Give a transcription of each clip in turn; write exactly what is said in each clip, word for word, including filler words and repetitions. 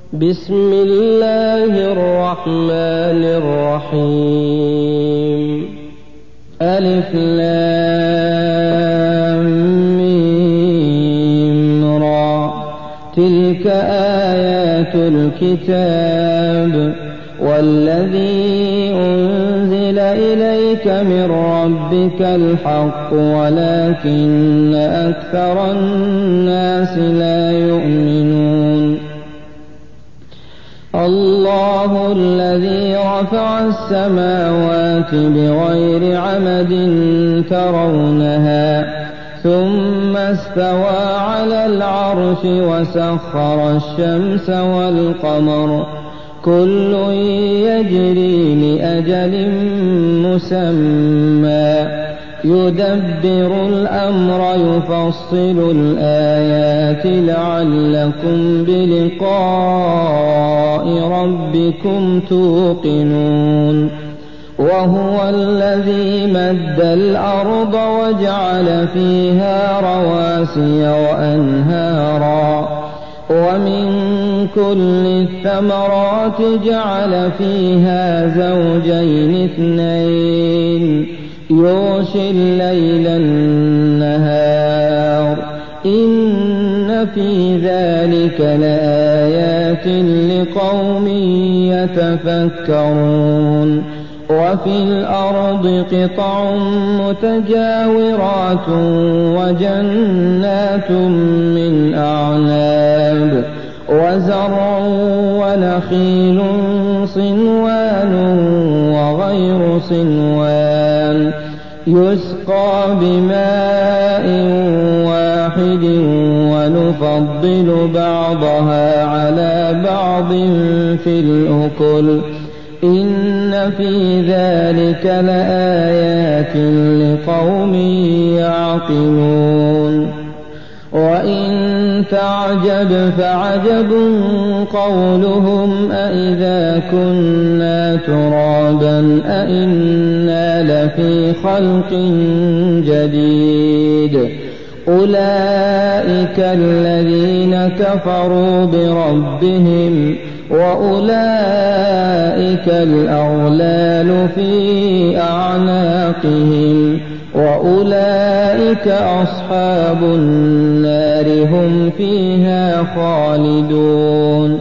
بسم الله الرحمن الرحيم. ألف لام ميم را. تلك آيات الكتاب والذي أنزل إليك من ربك الحق ولكن أكثر الناس لا يؤمنون. الله الذي رفع السماوات بغير عمد ترونها ثم استوى على العرش وسخر الشمس والقمر كل يجري لأجل مسمى يدبر الأمر يفصل الآيات لعلكم بلقاء ربكم توقنون. وهو الذي مد الأرض وجعل فيها رواسي وأنهارا ومن كل الثمرات جعل فيها زوجين اثنين يغشي الليل النهار إن في ذلك لآيات لقوم يتفكرون. وفي الأرض قطع متجاورات وجنات من أعناب وزرع ونخيل صنوان وغير صنوان يسقى بماء واحد ونفضل بعضها على بعض في الأكل إن في ذلك لآيات لقوم يعقلون. وإن تعجب فعجب قولهم أإذا كنا ترابا أإنا لفي خلق جديد أولئك الذين كفروا بربهم وأولئك الأغلال في أعناقهم وأولئك أصحاب النار هم فيها خالدون.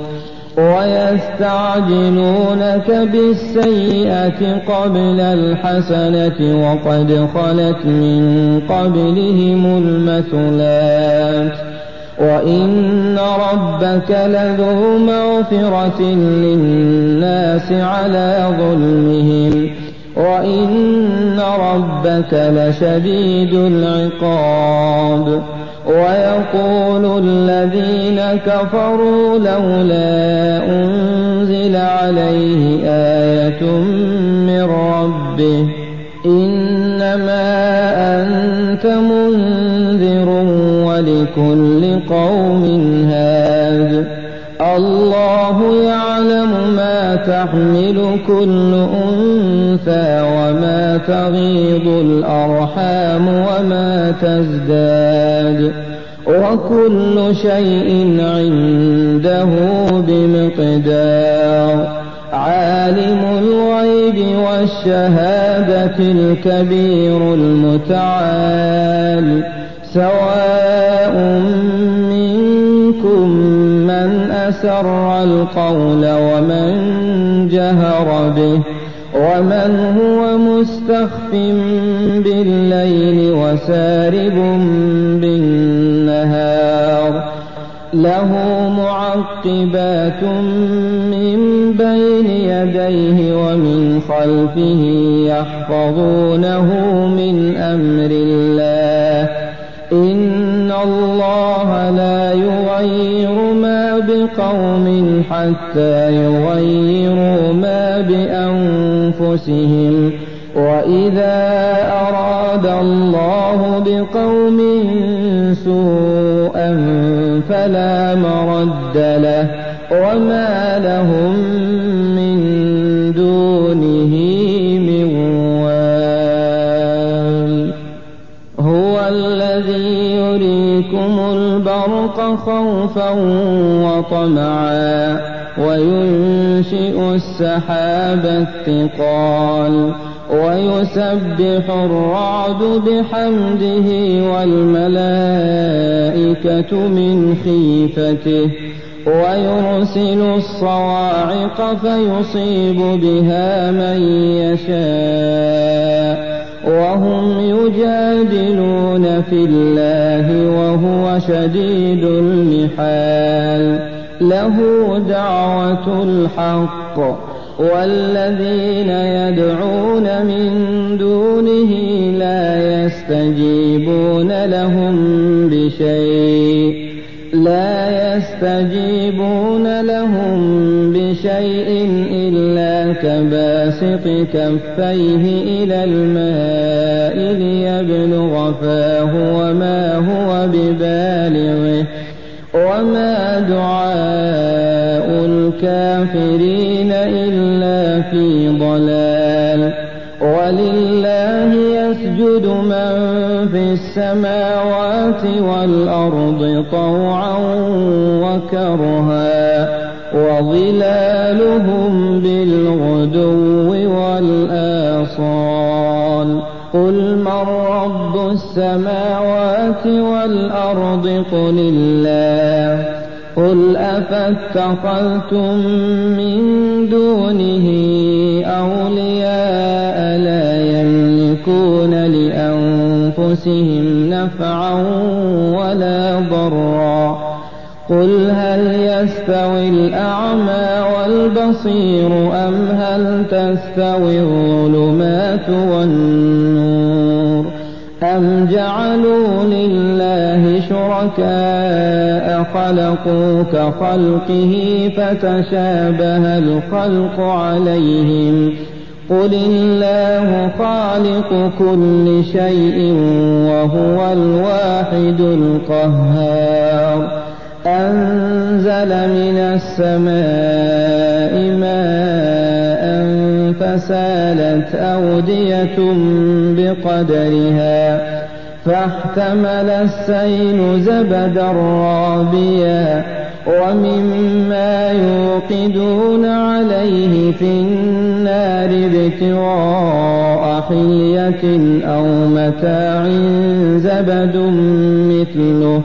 ويستعجلونك بالسيئة قبل الحسنة وقد خلت من قبلهم المثلات وإن ربك لذو مغفرة للناس على ظلمهم وإن ربك لشديد العقاب. ويقول الذين كفروا لولا أنزل عليه آية من ربه إنما أنت منذر ولكل قوم هاد الله يعلم ما تحمل كل أنثى وما تغيض الأرحام وما تزداد وكل شيء عنده بمقدار. عالم الغيب والشهادة الكبير المتعال سواء منكم من أسر القول ومن جهر به ومن هو مستخف بالليل وسارب بالنهار له معقبات من بين يديه ومن خلفه يحفظونه من أمر الله إن الله لا يغير ما بقوم حتى يغيروا ما بأنفسهم وإذا أراد الله بقوم سوءا فلا مرد له وما لهم من دونه من وال. هو الذي يريكم البرق خوفا وطمعا وينشئ السحاب الثقال ويسبح الرعد بحمده والملائكة من خيفته ويرسل الصواعق فيصيب بها من يشاء وهم يجادلون في الله وهو شديد المحال له دعوة الحق والذين يدعون من دونه لا يستجيبون لهم بشيء لا يستجيبون لهم بشيء إلا كباسط كفيه إلى الماء ليبلغ فاه وما هو ببالغه وما دعاء الكافرين إلا في ضلال ولله يسجد من في السماوات والأرض طوعا وكرها وظلالهم بالغدو والآصال قل من رب السماوات والأرض قل الله قل أفاتخذتم من دونه أولياء لا يملكون لأنفسهم نفعا ولا ضرا قل هل يستوي الأعمى والبصير أم هل تستوي الظلمات والنور أم جعلوا لله شركاء خلقوا كخلقه فتشابه الخلق عليهم قل الله خالق كل شيء وهو الواحد القهار أنزل من السماء ماء فسالت أودية بقدرها فاحتمل السيل زبدا رابيا ومما يوقدون عليه في النار ابتغاء حلية أو متاع زبد مثله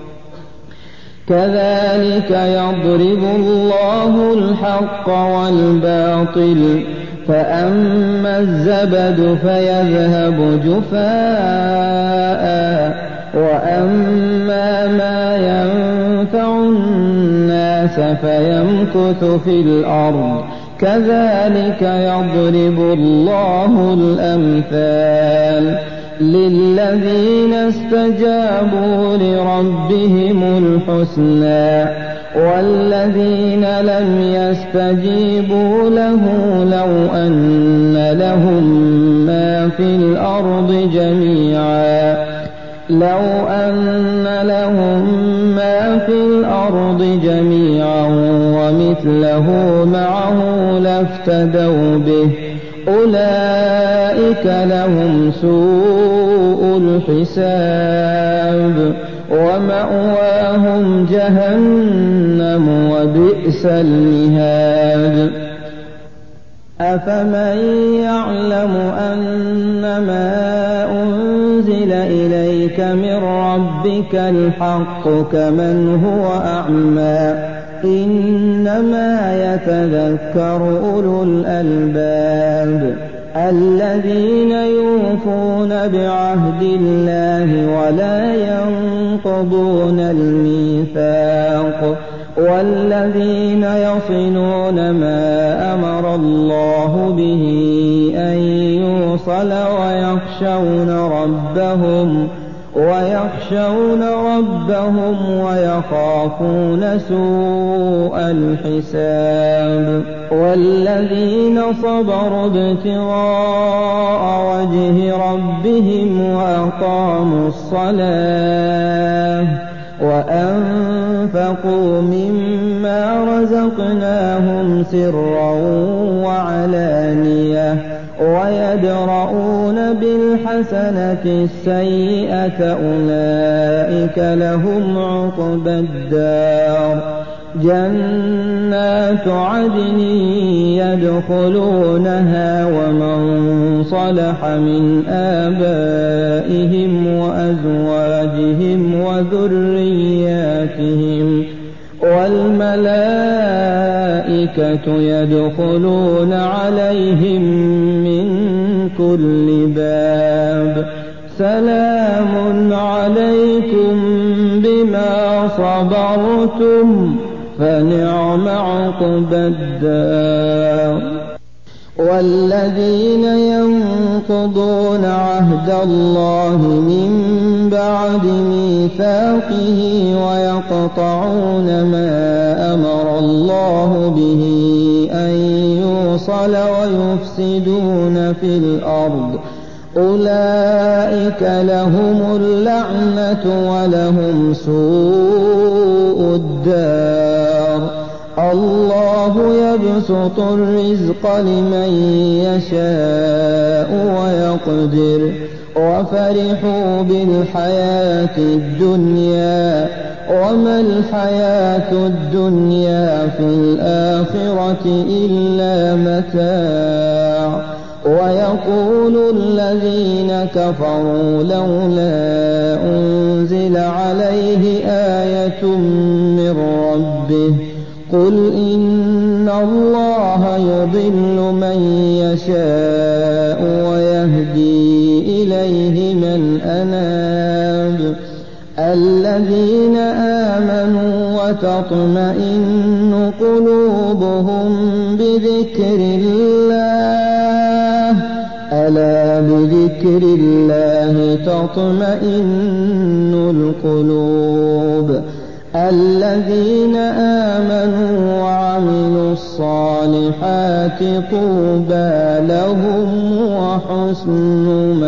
كذلك يضرب الله الحق والباطل فأما الزبد فيذهب جفاء وأما ما ينفع الناس فيمكث في الأرض كذلك يضرب الله الأمثال للذين استجابوا لربهم الحسنى والذين لم يستجيبوا له لو أن لهم ما في الأرض جميعا لو أن لهم ما في الأرض جميعا ومثله معه لافتدوا به أولئك لهم سوء الحساب ومأواهم جهنم وبئس المهاد أفمن يعلم أنما أنزل إليك من ربك الحق كمن هو أعمى إنما يتذكر أولو الألباب الذين يوفون بعهد الله ولا ينقضون الميثاق والذين يصلون ما أمر الله به أن يوصل ويخشون ربهم ويخشون ربهم ويخافون سوء الحساب والذين صبروا ابتغاء وجه ربهم وأقاموا الصلاة وأنفقوا مما رزقناهم سرا وعلانية ويدرؤون بالحسنة السيئة أولئك لهم عقبى الدار جنات عدن يدخلونها ومن صلح من آبائهم وأزواجهم وذرياتهم والملائكة يدخلون عليهم من كل باب سلام عليكم بما صبرتم فنعم عقبى الدار. والذين ينقضون عهد الله من بعد ميثاقه ويقطعون ما أمر الله به أن يوصل ويفسدون في الأرض أولئك لهم اللعنة ولهم سوء الدار. الله يبسط الرزق لمن يشاء ويقدر وفرحوا بالحياة الدنيا وما الحياة الدنيا في الآخرة إلا متاع. ويقول الذين كفروا لولا أنزل عليه آية من ربه قل إن الله يضل من يشاء ويهدي إليه من أناب. الذين آمنوا وتطمئن قلوبهم بذكر الله ألا بذكر الله تطمئن القلوب. الذين آمنوا وعملوا الصالحات طوبى لهم وحسن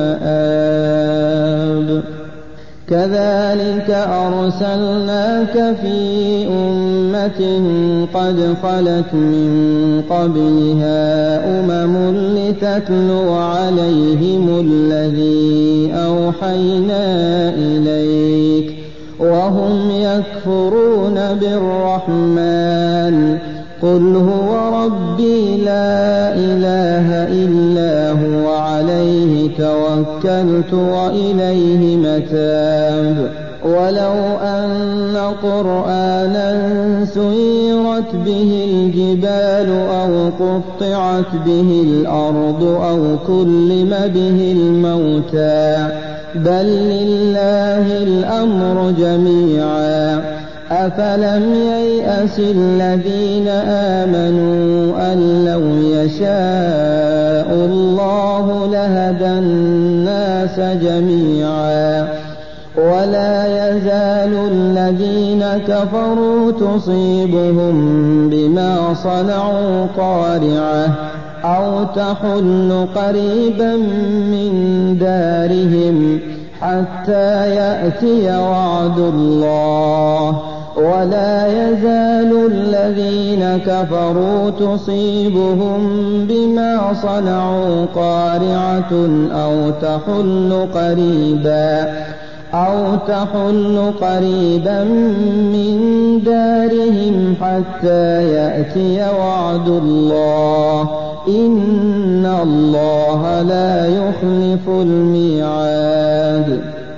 مآب. كذلك أرسلناك في أمة قد خلت من قبلها أمم لتتلو عليهم الذي أوحينا إليك وهم يكفرون بالرحمن قل هو ربي لا إله إلا هو عليه توكلت وإليه متاب. ولو أن قرآنا سيرت به الجبال أو قطعت به الأرض أو كلم به الموتى بل لله الأمر جميعا أفلم ييأس الذين آمنوا أن لو يشاء الله لهدى الناس جميعا. ولا يزال الذين كفروا تصيبهم بما صنعوا قارعة أو تحل قريبا من دارهم حتى يأتي وعد الله. ولا يزال الذين كفروا تصيبهم بما صنعوا قارعة أو تحل قريبا أو تحل قريبا من دارهم حتى يأتي وعد الله إن الله لا يخلف الميعاد.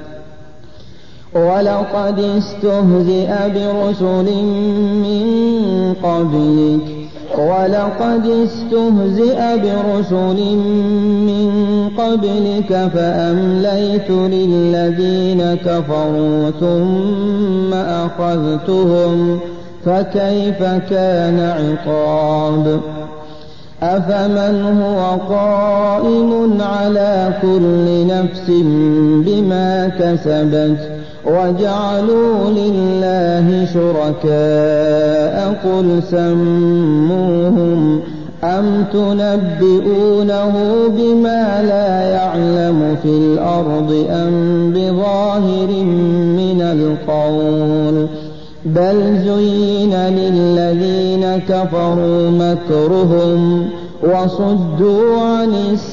ولقد استهزئ برسل من قبلك ولقد استهزئ برسل من قبلك فأمليت للذين كفروا ثم أخذتهم فكيف كان عقاب. أفمن هو قائم على كل نفس بما كسبت وجعلوا لله شركاء قل سموهم أم تنبئونه بما لا يعلم في الأرض أم بظاهر من القول بل زين للذين كفروا مكرهم وصدوا عن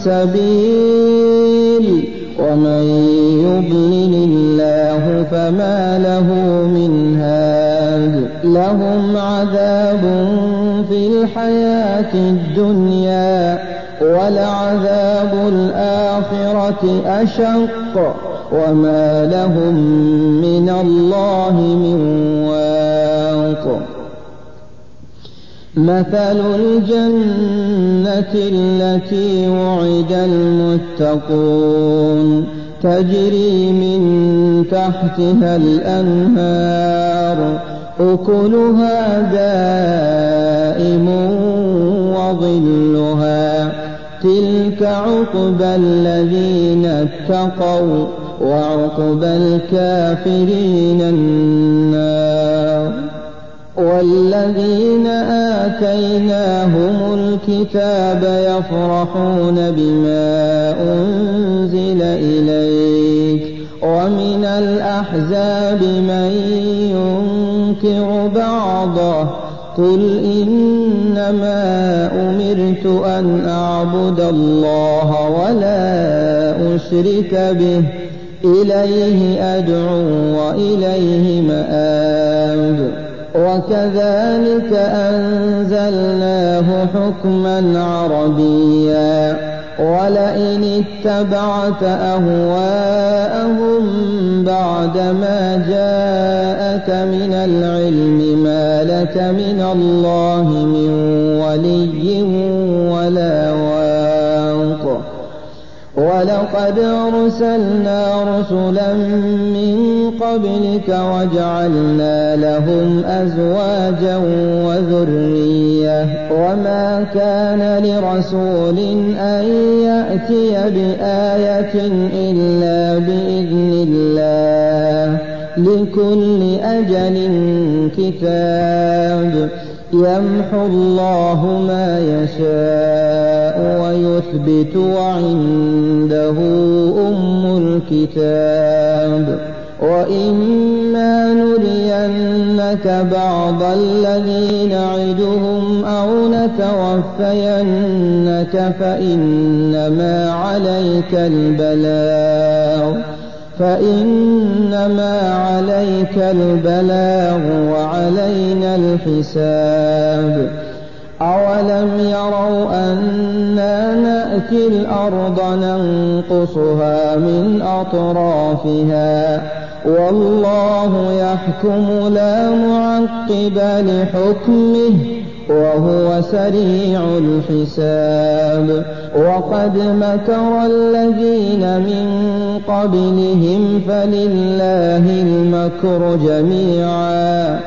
السبيل ومن يضلل الله فما له من هاد. لهم عذاب في الحياة الدنيا ولعذاب الآخرة أشق وما لهم من الله من واق. مثل الجنة التي وعد المتقون تجري من تحتها الأنهار أكلها دائم وظلها تلك عقبى الذين اتقوا وعقبى الكافرين النار. والذين آتيناهم الكتاب يفرحون بما أنزل إليك ومن الأحزاب من ينكر بعضه قل إنما أمرت أن أعبد الله ولا أشرك به إليه أدعو وإليه مآب. وكذلك أنزلناه حكما عربيا ولئن اتبعت أهواءهم بعدما جاءك من العلم ما لك من الله من ولي ولا واق. ولقد أرسلنا رسلا من قبلك وجعلنا لهم أزواجا وذرية وما كان لرسول أن يأتي بآية إلا بإذن الله لكل أجل كتاب يمحو الله ما يشاء ويثبت وعنده أم الكتاب. وإما نرينك بعض الذي نعدهم أو نتوفينك فإنما عليك البلاغ فإنما عليك البلاغ وعلينا الحساب. أولم يروا أنا نأتي الأرض ننقصها من أطرافها والله يحكم لا معقب لحكمه وهو سريع الحساب. وقد مكر الذين من قبلهم فلله المكر جميعا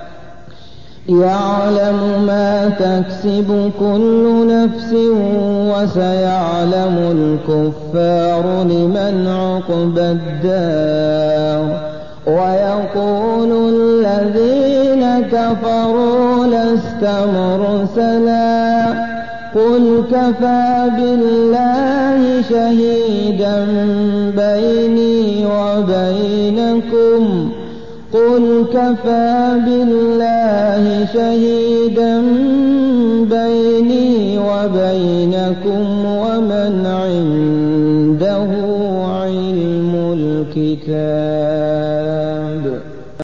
يعلم ما تكسب كل نفس وسيعلم الكفار لمن عقبى الدار. ويقول الذين كفروا لست مرسلا قل كفى بالله شهيدا بيني وبينكم قل كفى بالله شهيدا بيني وبينكم ومن عنده علم الكتاب.